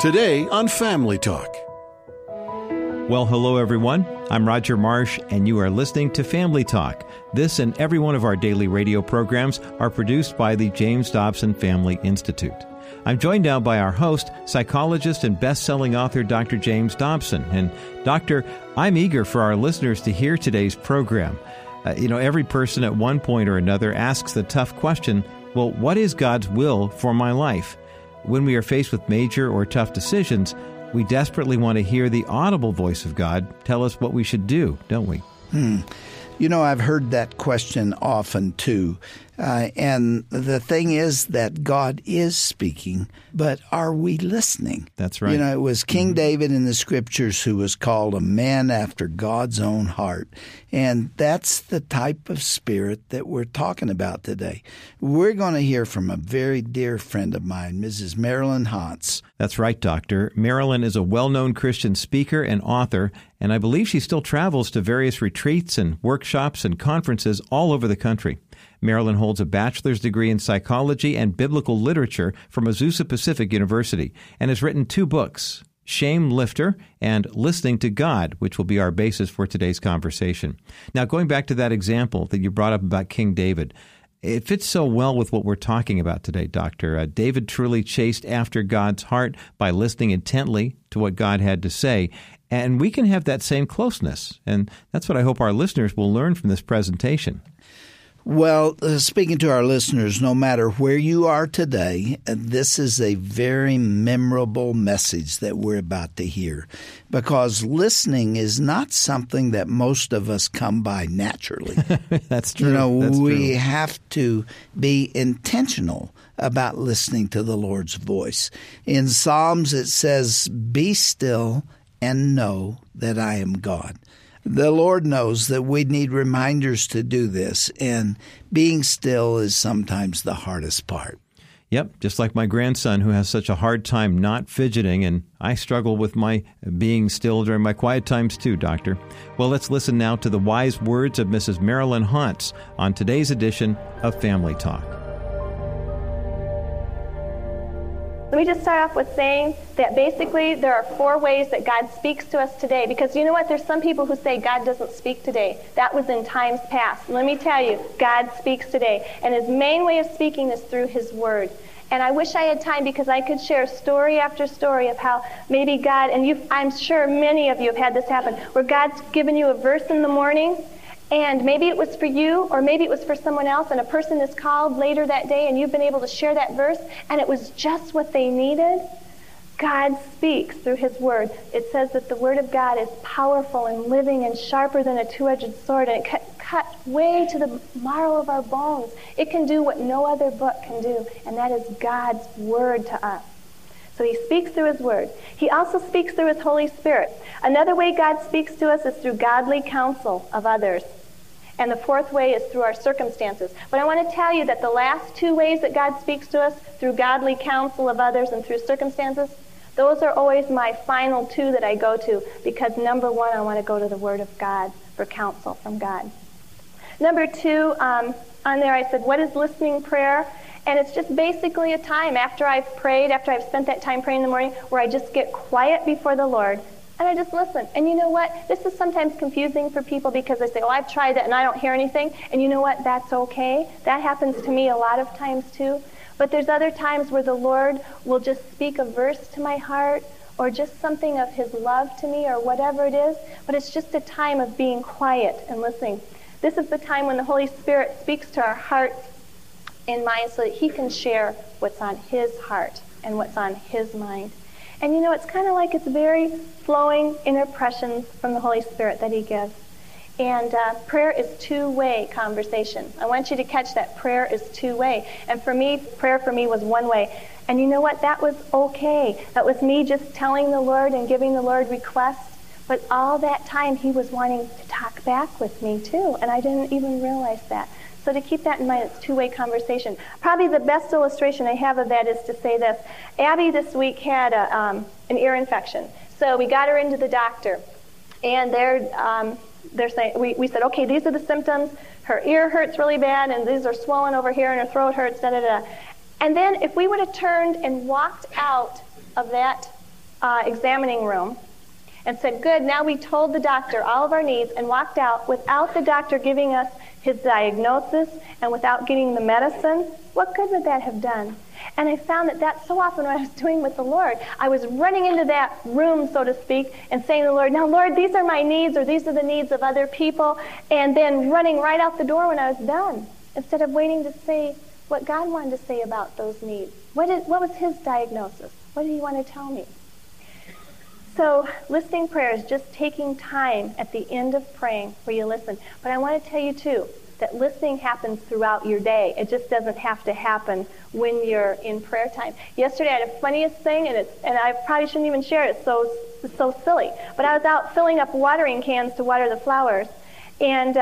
Today on Family Talk. Well, hello everyone. I'm Roger Marsh, and you are listening to Family Talk. This and every one of our daily radio programs are produced by the James Dobson Family Institute. I'm joined now by our host, psychologist and best-selling author, Dr. James Dobson. And Doctor, I'm eager for our listeners to hear today's program. Every person at one point or another asks the tough question, well, what is God's will for my life? When we are faced with major or tough decisions, we desperately want to hear the audible voice of God tell us what we should do, don't we? I've heard that question often, too. And the thing is that God is speaking, but are we listening? That's right. It was King David in the Scriptures who was called a man after God's own heart. And that's the type of spirit that we're talking about today. We're going to hear from a very dear friend of mine, Mrs. Marilyn Hantz. That's right, Doctor. Marilyn is a well-known Christian speaker and author, and I believe she still travels to various retreats and workshops and conferences all over the country. Marilyn holds a bachelor's degree in psychology and biblical literature from Azusa Pacific University and has written 2 books, Shame Lifter and Listening to God, which will be our basis for today's conversation. Now, going back to that example that you brought up about King David, it fits so well with what we're talking about today, Doctor. David truly chased after God's heart by listening intently to what God had to say, and we can have that same closeness, and that's what I hope our listeners will learn from this presentation. Well, speaking to our listeners, no matter where you are today, this is a very memorable message that we're about to hear, because listening is not something that most of us come by naturally. That's true. We have to be intentional about listening to the Lord's voice. In Psalms, it says, "Be still and know that I am God." The Lord knows that we need reminders to do this, and being still is sometimes the hardest part. Yep, just like my grandson who has such a hard time not fidgeting, and I struggle with my being still during my quiet times too, Doctor. Well, let's listen now to the wise words of Mrs. Marilyn Hantz on today's edition of Family Talk. Let me just start off with saying that basically there are 4 ways that God speaks to us today. Because you know what? There's some people who say God doesn't speak today. That was in times past. Let me tell you, God speaks today. And His main way of speaking is through His Word. And I wish I had time because I could share story after story of how maybe God, and I'm sure many of you have had this happen, where God's given you a verse in the morning, and maybe it was for you, or maybe it was for someone else, and a person is called later that day, and you've been able to share that verse, and it was just what they needed. God speaks through His Word. It says that the Word of God is powerful and living and sharper than a 2-edged sword, and it cut way to the marrow of our bones. It can do what no other book can do, and that is God's Word to us. So He speaks through His Word. He also speaks through His Holy Spirit. Another way God speaks to us is through godly counsel of others. And the 4th way is through our circumstances. But I want to tell you that the last 2 ways that God speaks to us, through godly counsel of others and through circumstances, those are always my final 2 that I go to, because number 1, I want to go to the Word of God for counsel from God. Number 2, on there I said, what is listening prayer? And it's just basically a time after I've prayed, after I've spent that time praying in the morning, where I just get quiet before the Lord and I just listen. And you know what? This is sometimes confusing for people because they say, oh, I've tried that and I don't hear anything. And you know what? That's okay. That happens to me a lot of times too. But there's other times where the Lord will just speak a verse to my heart, or just something of His love to me, or whatever it is. But it's just a time of being quiet and listening. This is the time when the Holy Spirit speaks to our hearts and minds so that He can share what's on His heart and what's on His mind. And you know, it's kind of like it's very flowing impressions from the Holy Spirit that He gives. And prayer is 2-way conversation. I want you to catch that. Prayer is 2-way. And for me, prayer for me was 1 way. And you know what? That was okay. That was me just telling the Lord and giving the Lord requests. But all that time, He was wanting to talk back with me too. And I didn't even realize that. So to keep that in mind, it's 2-way conversation. Probably the best illustration I have of that is to say this. Abby this week had an ear infection. So we got her into the doctor. And they're saying, we said, okay, these are the symptoms. Her ear hurts really bad, and these are swollen over here, and her throat hurts, da-da-da. And then if we would have turned and walked out of that examining room and said, good, now we told the doctor all of our needs, and walked out without the doctor giving us his diagnosis and without getting the medicine, what good would that have done? And I found that that's so often what I was doing with the Lord. I was running into that room, so to speak, and saying to the Lord, now, Lord, these are my needs, or these are the needs of other people, and then running right out the door when I was done, instead of waiting to say what God wanted to say about those needs. What was his diagnosis? What did he want to tell me? So listening prayer is just taking time at the end of praying where you listen. But I want to tell you, too, that listening happens throughout your day. It just doesn't have to happen when you're in prayer time. Yesterday I had a funniest thing, and I probably shouldn't even share it. It's so silly. But I was out filling up watering cans to water the flowers, and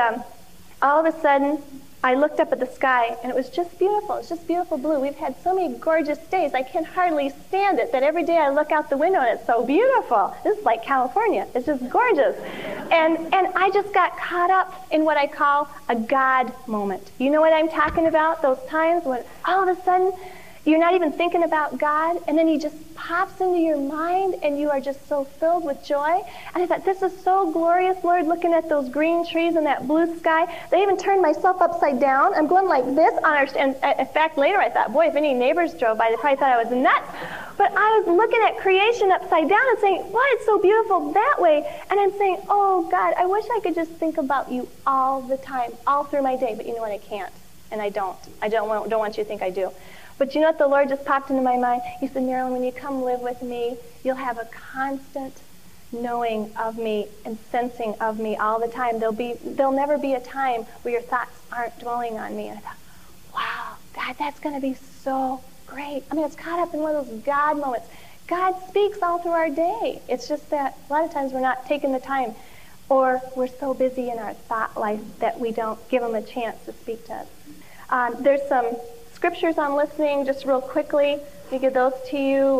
all of a sudden I looked up at the sky, and it was just beautiful. It's just beautiful blue. We've had so many gorgeous days. I can hardly stand it that every day I look out the window, and it's so beautiful. This is like California. It's just gorgeous. And I just got caught up in what I call a God moment. You know what I'm talking about? Those times when all of a sudden you're not even thinking about God, and then he just pops into your mind, and you are just so filled with joy. And I thought, this is so glorious, Lord, looking at those green trees and that blue sky. They even turned myself upside down. I'm going like this on our, and in fact, later I thought, boy, if any neighbors drove by, they probably thought I was nuts. But I was looking at creation upside down and saying, wow, it's so beautiful that way. And I'm saying, oh, God, I wish I could just think about you all the time, all through my day. But you know what? I can't, and I don't. I don't want you to think I do. But you know what the Lord just popped into my mind? He said, Marilyn, when you come live with me, you'll have a constant knowing of me and sensing of me all the time. There'll never be a time where your thoughts aren't dwelling on me. And I thought, wow, God, that's going to be so great. I mean, it's caught up in one of those God moments. God speaks all through our day. It's just that a lot of times we're not taking the time, or we're so busy in our thought life that we don't give him a chance to speak to us. There's some scriptures on listening, just real quickly. Let me give those to you.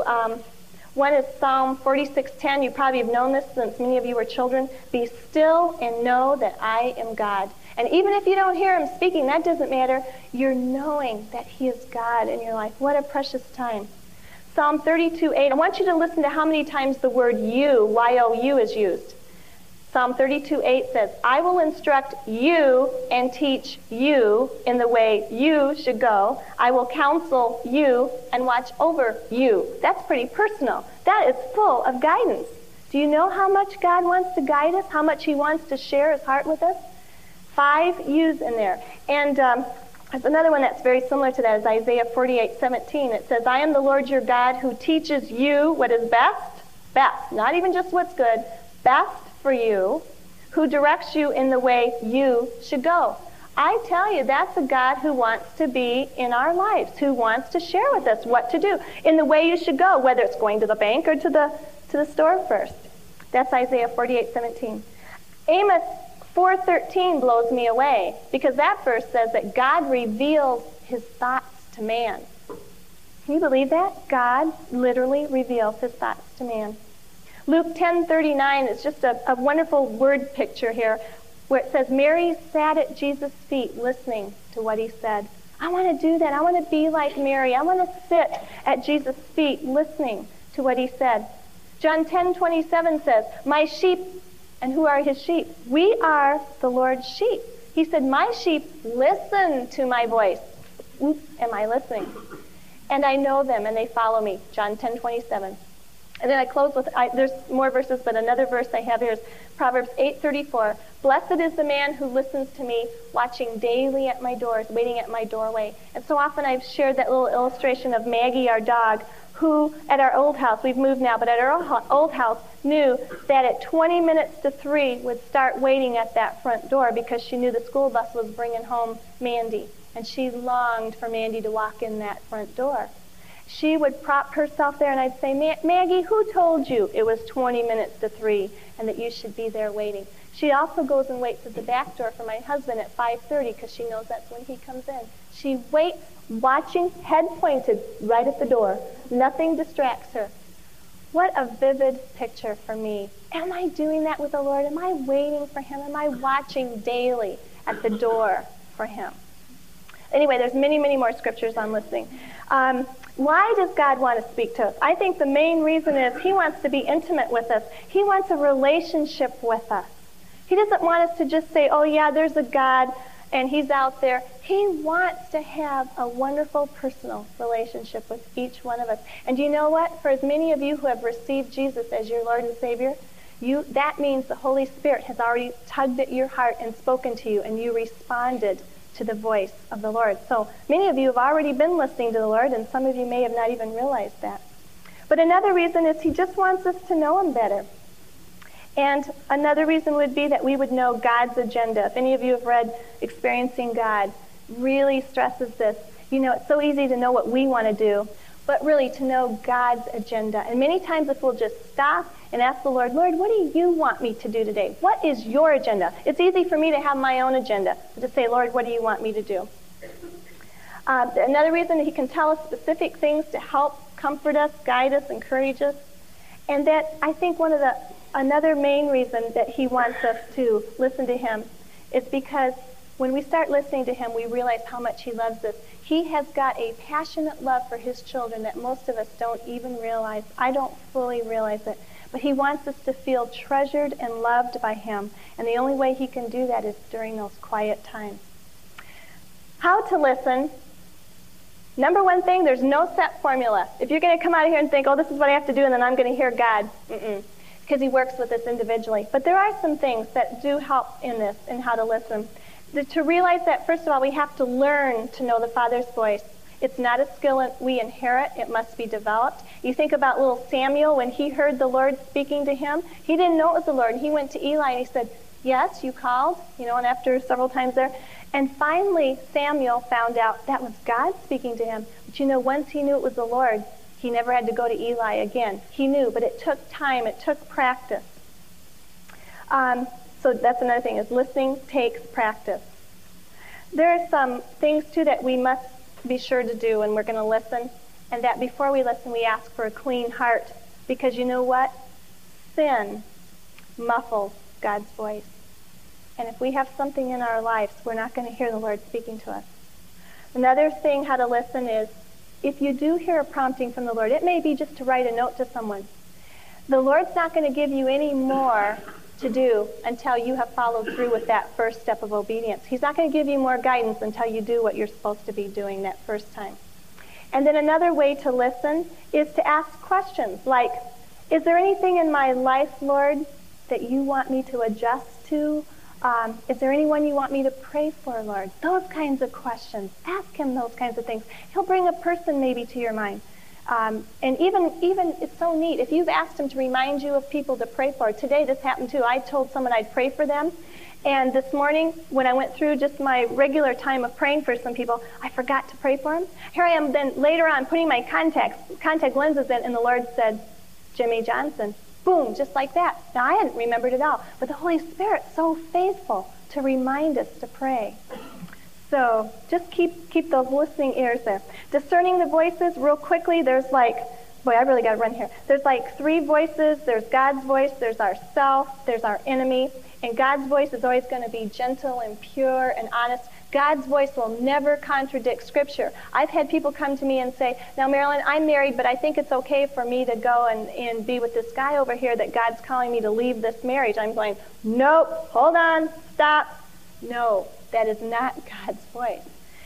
One is Psalm 46:10. You probably have known this since many of you were children. Be still and know that I am God. And even if you don't hear him speaking, that doesn't matter. You're knowing that he is God in your life. What a precious time. Psalm 32:8. I want you to listen to how many times the word you, Y-O-U, is used. Psalm 32:8 says, I will instruct you and teach you in the way you should go. I will counsel you and watch over you. That's pretty personal. That is full of guidance. Do you know how much God wants to guide us? How much he wants to share his heart with us? 5 U's in there. And there's another one that's very similar to that, is Isaiah 48:17. It says, I am the Lord your God who teaches you what is best, not even just what's good, best for you, who directs you in the way you should go. I tell you, that's a God who wants to be in our lives, who wants to share with us what to do in the way you should go, whether it's going to the bank or to the store first. That's Isaiah 48:17. Amos 4:13 blows me away, because that verse says that God reveals his thoughts to man. Can you believe that? God literally reveals his thoughts to man. Luke 10:39 is just a wonderful word picture here, where it says, Mary sat at Jesus' feet listening to what he said. I want to do that. I want to be like Mary. I want to sit at Jesus' feet listening to what he said. John 10:27 says, my sheep, and who are his sheep? We are the Lord's sheep. He said, my sheep listen to my voice. Oops, am I listening? And I know them, and they follow me. John 10:27. And then I close with, there's more verses, but another verse I have here is Proverbs 8:34. Blessed is the man who listens to me, watching daily at my doors, waiting at my doorway. And so often I've shared that little illustration of Maggie, our dog, who at our old house, we've moved now, but at our old house, knew that at 20 minutes to 3 would start waiting at that front door, because she knew the school bus was bringing home Mandy. And she longed for Mandy to walk in that front door. She would prop herself there, and I'd say, Maggie, who told you it was 20 minutes to 3 and that you should be there waiting? She also goes and waits at the back door for my husband at 5:30, because she knows that's when he comes in. She waits, watching, head pointed, right at the door. Nothing distracts her. What a vivid picture for me. Am I doing that with the Lord? Am I waiting for him? Am I watching daily at the door for him? Anyway, there's many, many more scriptures on listening. Why does God want to speak to us? I think the main reason is He wants to be intimate with us. He wants a relationship with us. He doesn't want us to just say, oh yeah, there's a God and He's out there. He wants to have a wonderful personal relationship with each one of us. And you know what? For as many of you who have received Jesus as your Lord and Savior, that means the Holy Spirit has already tugged at your heart and spoken to you, and you responded to the voice of the Lord. So many of you have already been listening to the Lord, and some of you may have not even realized that. But another reason is He just wants us to know Him better. And another reason would be that we would know God's agenda. If any of you have read Experiencing God, really stresses this. You know, it's so easy to know what we want to do, but really to know God's agenda. And many times if we'll just stop and ask the Lord, Lord, what do you want me to do today? What is your agenda? It's easy for me to have my own agenda, but to say, Lord, what do you want me to do? Another reason that He can tell us specific things to help comfort us, guide us, encourage us. And that I think another main reason that He wants us to listen to Him is because when we start listening to Him, we realize how much He loves us. He has got a passionate love for His children that most of us don't even realize. I don't fully realize it. But He wants us to feel treasured and loved by Him. And the only way He can do that is during those quiet times. How to listen. Number one thing, there's no set formula. If you're going to come out of here and think, oh, this is what I have to do, and then I'm going to hear God. Because He works with us individually. But there are some things that do help in this, in how to listen. To realize that, first of all, we have to learn to know the Father's voice. It's not a skill we inherit. It must be developed. You think about little Samuel, when he heard the Lord speaking to him, he didn't know it was the Lord. He went to Eli and he said, yes, you called, and after several times there. And finally, Samuel found out that was God speaking to him. But once he knew it was the Lord, he never had to go to Eli again. He knew, but it took time. It took practice. So that's another thing, is listening takes practice. There are some things, too, that we must be sure to do when we're going to listen, and that before we listen, we ask for a clean heart. Because you know what? Sin muffles God's voice. And if we have something in our lives, we're not going to hear the Lord speaking to us. Another thing how to listen is, if you do hear a prompting from the Lord, it may be just to write a note to someone. The Lord's not going to give you any more to do until you have followed through with that first step of obedience. He's not going to give you more guidance until you do what you're supposed to be doing that first time. And then another way to listen is to ask questions like, is there anything in my life, Lord, that you want me to adjust to? Is there anyone you want me to pray for, Lord? Those kinds of questions. Ask Him those kinds of things. He'll bring a person maybe to your mind. And even it's so neat. If you've asked Him to remind you of people to pray for, today this happened too. I told someone I'd pray for them. And this morning, when I went through just my regular time of praying for some people, I forgot to pray for them. Here I am then later on putting my contact lenses in, and the Lord said, Jimmy Johnson. Boom, just like that. Now, I hadn't remembered it all, but the Holy Spirit's so faithful to remind us to pray. So just keep those listening ears there. Discerning the voices, real quickly, there's I really got to run here. There's 3 voices. There's God's voice, there's ourself, there's our enemy. And God's voice is always going to be gentle and pure and honest. God's voice will never contradict Scripture. I've had people come to me and say, now, Marilyn, I'm married, but I think it's okay for me to go and be with this guy over here that God's calling me to leave this marriage. I'm going, nope, hold on, stop. No, that is not God's voice.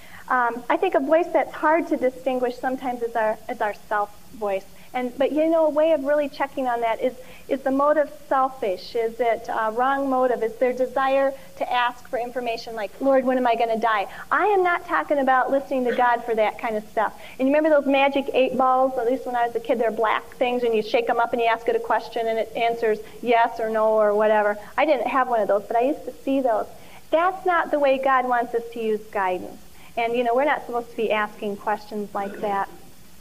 I think a voice that's hard to distinguish sometimes is our self voice. But a way of really checking on that is the motive selfish? Is it a wrong motive? Is their desire to ask for information like, Lord, when am I going to die? I am not talking about listening to God for that kind of stuff. And you remember those magic 8 balls? At least when I was a kid, they're black things, and you shake them up and you ask it a question and it answers yes or no or whatever. I didn't have one of those, but I used to see those. That's not the way God wants us to use guidance. And, we're not supposed to be asking questions like that.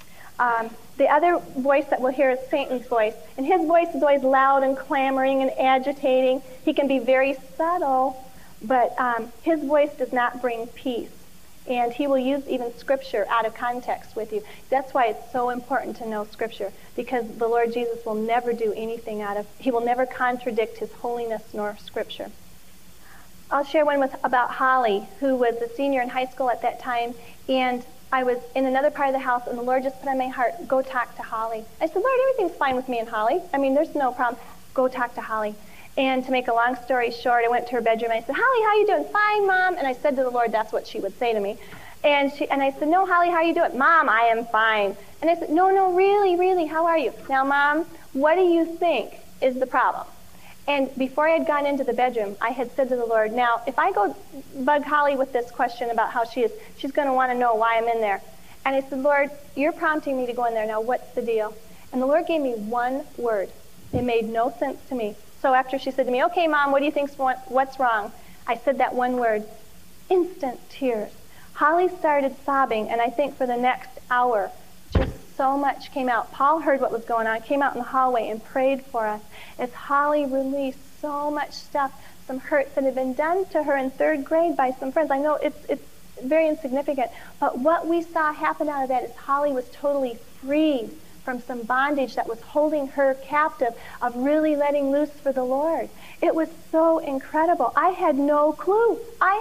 The other voice that we'll hear is Satan's voice. And his voice is always loud and clamoring and agitating. He can be very subtle, but his voice does not bring peace. And he will use even Scripture out of context with you. That's why it's so important to know Scripture, because the Lord Jesus will never do anything he will never contradict His holiness nor Scripture. I'll share one about Holly, who was a senior in high school at that time, and I was in another part of the house, and the Lord just put on my heart, go talk to Holly. I said, Lord, everything's fine with me and Holly. I mean, there's no problem. Go talk to Holly. And to make a long story short, I went to her bedroom, and I said, Holly, how you doing? Fine, Mom. And I said to the Lord, that's what she would say to me. And I said, no, Holly, how are you doing? Mom, I am fine. And I said, no, really, how are you? Now, Mom, what do you think is the problem? And before I had gone into the bedroom, I had said to the Lord, now, if I go bug Holly with this question about how she is, she's going to want to know why I'm in there. And I said, Lord, you're prompting me to go in there. Now, what's the deal? And the Lord gave me one word. It made no sense to me. So after she said to me, okay, Mom, what do you think's what's wrong? I said that one word, instant tears. Holly started sobbing, and I think for the next hour, just so much came out. Paul heard what was going on, came out in the hallway and prayed for us as Holly released so much stuff, some hurts that had been done to her in 3rd grade by some friends. I know it's very insignificant, but what we saw happen out of that is Holly was totally freed from some bondage that was holding her captive of really letting loose for the Lord. It was so incredible. I had no clue.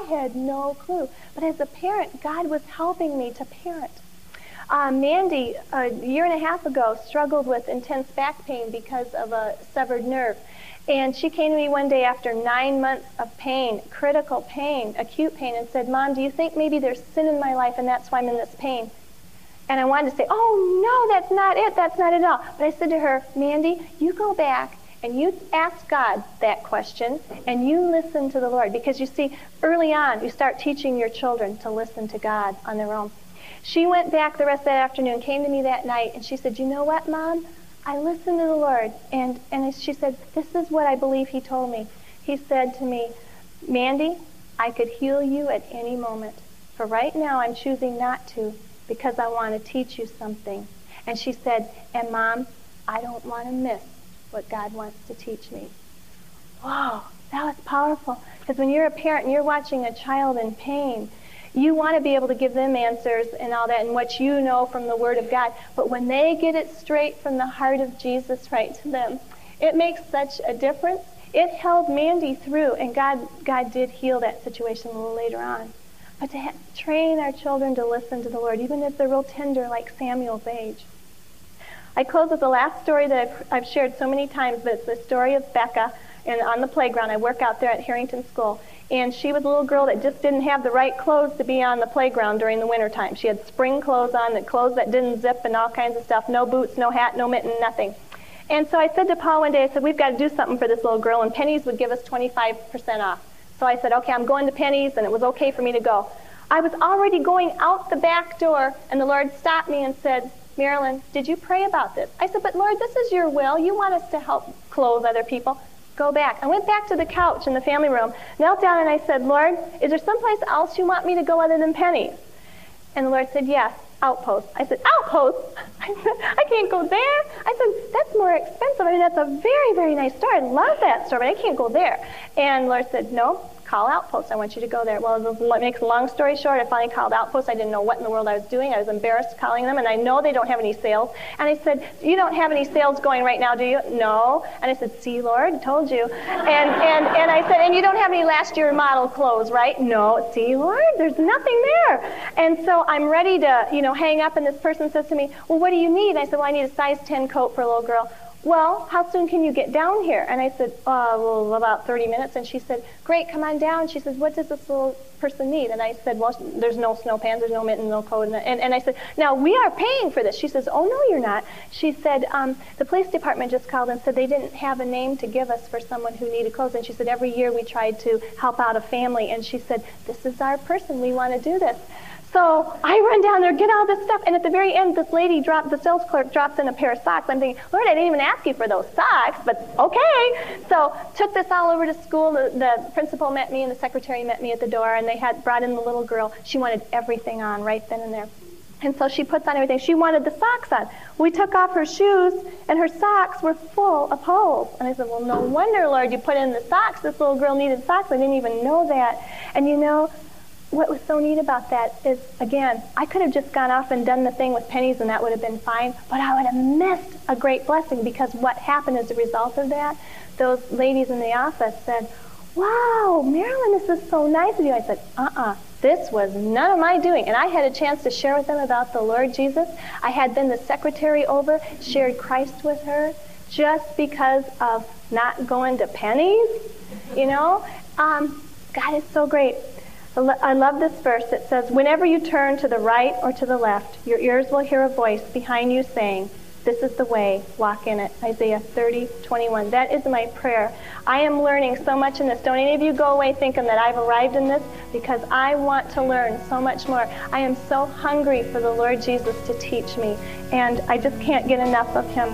But as a parent, God was helping me to parent. Mandy, a year and a half ago, struggled with intense back pain because of a severed nerve. And she came to me one day after 9 months of pain, critical pain, acute pain, and said, Mom, do you think maybe there's sin in my life and that's why I'm in this pain? And I wanted to say, oh, no, that's not it. That's not it at all. But I said to her, Mandy, you go back and you ask God that question and you listen to the Lord. Because you see, early on, you start teaching your children to listen to God on their own. She went back the rest of that afternoon, came to me that night, and she said, you know what, Mom? I listened to the Lord. And she said, this is what I believe He told me. He said to me, Mandy, I could heal you at any moment. For right now, I'm choosing not to, because I want to teach you something. And she said, and Mom, I don't want to miss what God wants to teach me. Wow, that was powerful. Because when you're a parent and you're watching a child in pain, you want to be able to give them answers and all that and what you know from the Word of God. But when they get it straight from the heart of Jesus right to them, it makes such a difference. It held Mandy through, and God did heal that situation a little later on. But to train our children to listen to the Lord, even if they're real tender like Samuel's age. I close with the last story that I've shared so many times, but it's the story of Becca and on the playground. I work out there at Harrington School. And she was a little girl that just didn't have the right clothes to be on the playground during the winter time. She had spring clothes on, the clothes that didn't zip and all kinds of stuff. No boots, no hat, no mitten, nothing. And so I said to Paul one day, I said, we've got to do something for this little girl, and Penny's would give us 25% off. So I said, okay, I'm going to Penny's, and it was okay for me to go. I was already going out the back door, and the Lord stopped me and said, Marilyn, did you pray about this? I said, but Lord, this is your will. You want us to help clothe other people. Go back. I went back to the couch in the family room, knelt down, and I said, Lord, is there someplace else you want me to go other than Penny's? And the Lord said, yes, Outpost. I said, Outpost? I said, I can't go there. I said, that's more expensive. I mean, that's a very, very nice store. I love that store, but I can't go there. And the Lord said, no, call Outpost. I want you to go there. Well, to make a long story short, I finally called Outpost. I didn't know what in the world I was doing. I was embarrassed calling them, and I know they don't have any sales. And I said, you don't have any sales going right now, do you? No. And I said, see, Lord, I told you. And I said, and you don't have any last year model clothes, right? No. See, Lord, there's nothing there. And so I'm ready to, hang up, and this person says to me, well, what do you need? And I said, well, I need a size 10 coat for a little girl. Well, how soon can you get down here? And I said, well, about 30 minutes. And she said, great, come on down. She says, what does this little person need? And I said, well, there's no snow pants, there's no mitten, no coat. And I said, now, we are paying for this. She says, oh, no, you're not. She said, the police department just called and said they didn't have a name to give us for someone who needed clothes. And she said, every year we tried to help out a family. And she said, this is our person. We want to do this. So I run down there, get all this stuff, and at the very end, this lady the sales clerk drops in a pair of socks. I'm thinking, Lord, I didn't even ask you for those socks, but okay. So took this all over to school. The principal met me and the secretary met me at the door, and they had brought in the little girl. She wanted everything on right then and there. And so she puts on everything. She wanted the socks on. We took off her shoes, and her socks were full of holes. And I said, well, no wonder, Lord, you put in the socks. This little girl needed socks. I didn't even know that. And what was so neat about that is, again, I could have just gone off and done the thing with Penny's and that would have been fine, but I would have missed a great blessing, because what happened as a result of that, those ladies in the office said, wow, Marilyn, this is so nice of you. I said, This was none of my doing. And I had a chance to share with them about the Lord Jesus. I had been the secretary over, shared Christ with her, just because of not going to Penny's, God is so great. I love this verse. It says, whenever you turn to the right or to the left, your ears will hear a voice behind you saying, this is the way, walk in it. Isaiah 30:21. That is my prayer. I am learning so much in this. Don't any of you go away thinking that I've arrived in this, because I want to learn so much more. I am so hungry for the Lord Jesus to teach me, and I just can't get enough of him.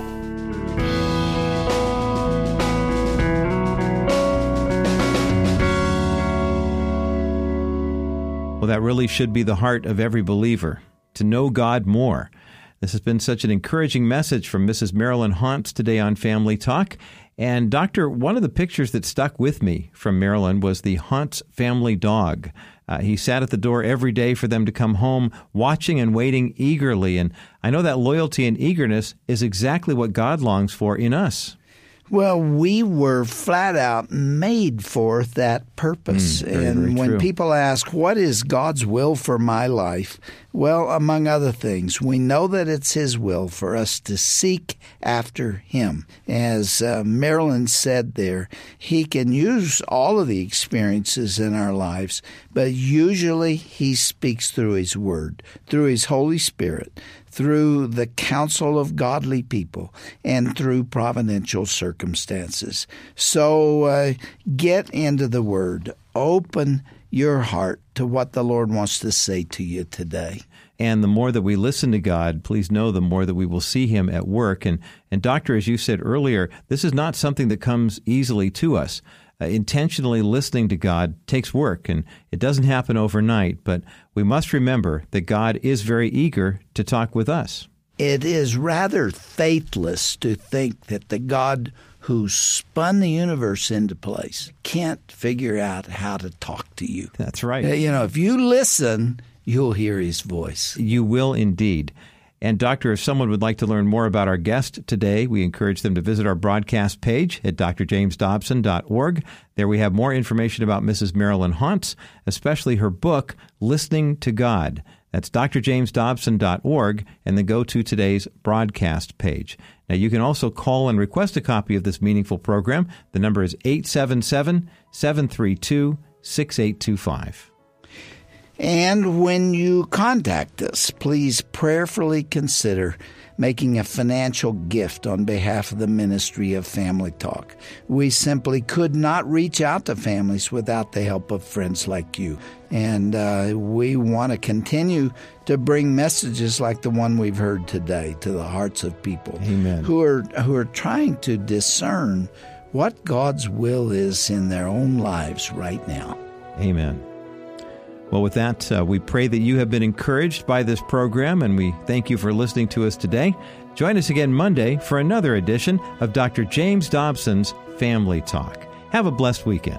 Well, that really should be the heart of every believer, to know God more. This has been such an encouraging message from Mrs. Marilyn Hauntz today on Family Talk. And Doctor, one of the pictures that stuck with me from Marilyn was the Hauntz family dog. He sat at the door every day for them to come home, watching and waiting eagerly. And I know that loyalty and eagerness is exactly what God longs for in us. Well, we were flat out made for that purpose. Very when true. people ask, what is God's will for my life? Well, among other things, we know that it's his will for us to seek after him. As Marilyn said there, he can use all of the experiences in our lives, but usually he speaks through his word, through his Holy Spirit, through the counsel of godly people, and through providential circumstances. So get into the Word. Open your heart to what the Lord wants to say to you today. And the more that we listen to God, please know the more that we will see him at work. And Doctor, as you said earlier, this is not something that comes easily to us. Intentionally listening to God takes work, and it doesn't happen overnight, but we must remember that God is very eager to talk with us. It is rather faithless to think that the God who spun the universe into place can't figure out how to talk to you. That's right. If you listen, you'll hear his voice. You will indeed. And Doctor, if someone would like to learn more about our guest today, we encourage them to visit our broadcast page at drjamesdobson.org. There we have more information about Mrs. Marilyn Hauntz, especially her book, Listening to God. That's drjamesdobson.org, and then go to today's broadcast page. Now, you can also call and request a copy of this meaningful program. The number is 877-732-6825. And when you contact us, please prayerfully consider making a financial gift on behalf of the ministry of Family Talk. We simply could not reach out to families without the help of friends like you. And we want to continue to bring messages like the one we've heard today to the hearts of people. Amen. who are trying to discern what God's will is in their own lives right now. Amen. Well, with that, we pray that you have been encouraged by this program, and we thank you for listening to us today. Join us again Monday for another edition of Dr. James Dobson's Family Talk. Have a blessed weekend.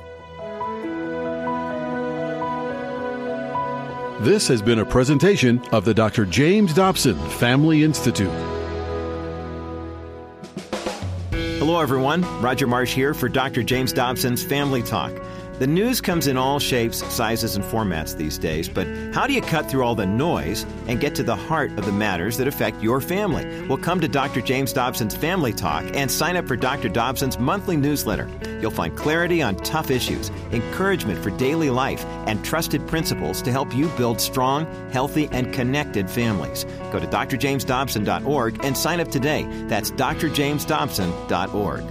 This has been a presentation of the Dr. James Dobson Family Institute. Hello, everyone. Roger Marsh here for Dr. James Dobson's Family Talk. The news comes in all shapes, sizes, and formats these days, but how do you cut through all the noise and get to the heart of the matters that affect your family? Well, come to Dr. James Dobson's Family Talk and sign up for Dr. Dobson's monthly newsletter. You'll find clarity on tough issues, encouragement for daily life, and trusted principles to help you build strong, healthy, and connected families. Go to drjamesdobson.org and sign up today. That's drjamesdobson.org.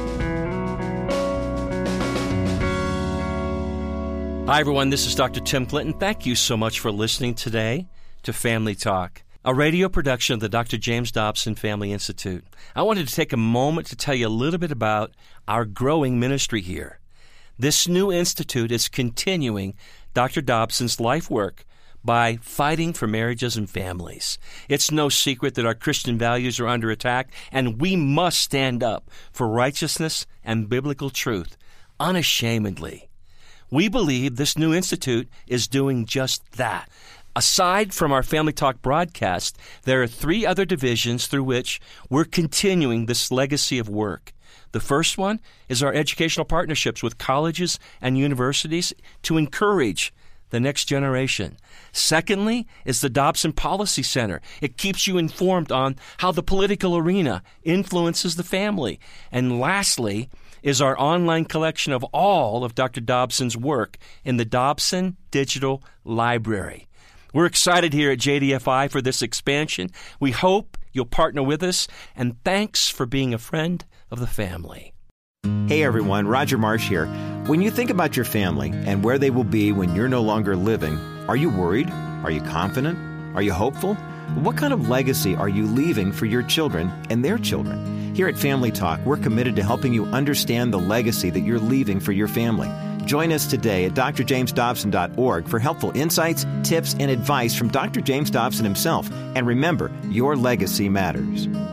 Hi, everyone. This is Dr. Tim Clinton. Thank you so much for listening today to Family Talk, a radio production of the Dr. James Dobson Family Institute. I wanted to take a moment to tell you a little bit about our growing ministry here. This new institute is continuing Dr. Dobson's life work by fighting for marriages and families. It's no secret that our Christian values are under attack, and we must stand up for righteousness and biblical truth unashamedly. We believe this new institute is doing just that. Aside from our Family Talk broadcast, there are 3 other divisions through which we're continuing this legacy of work. The first one is our educational partnerships with colleges and universities to encourage the next generation. Secondly is the Dobson Policy Center. It keeps you informed on how the political arena influences the family. And lastly is our online collection of all of Dr. Dobson's work in the Dobson Digital Library. We're excited here at JDFI for this expansion. We hope you'll partner with us, and thanks for being a friend of the family. Hey everyone, Roger Marsh here. When you think about your family and where they will be when you're no longer living, are you worried? Are you confident? Are you hopeful? What kind of legacy are you leaving for your children and their children? Here at Family Talk, we're committed to helping you understand the legacy that you're leaving for your family. Join us today at drjamesdobson.org for helpful insights, tips, and advice from Dr. James Dobson himself. And remember, your legacy matters.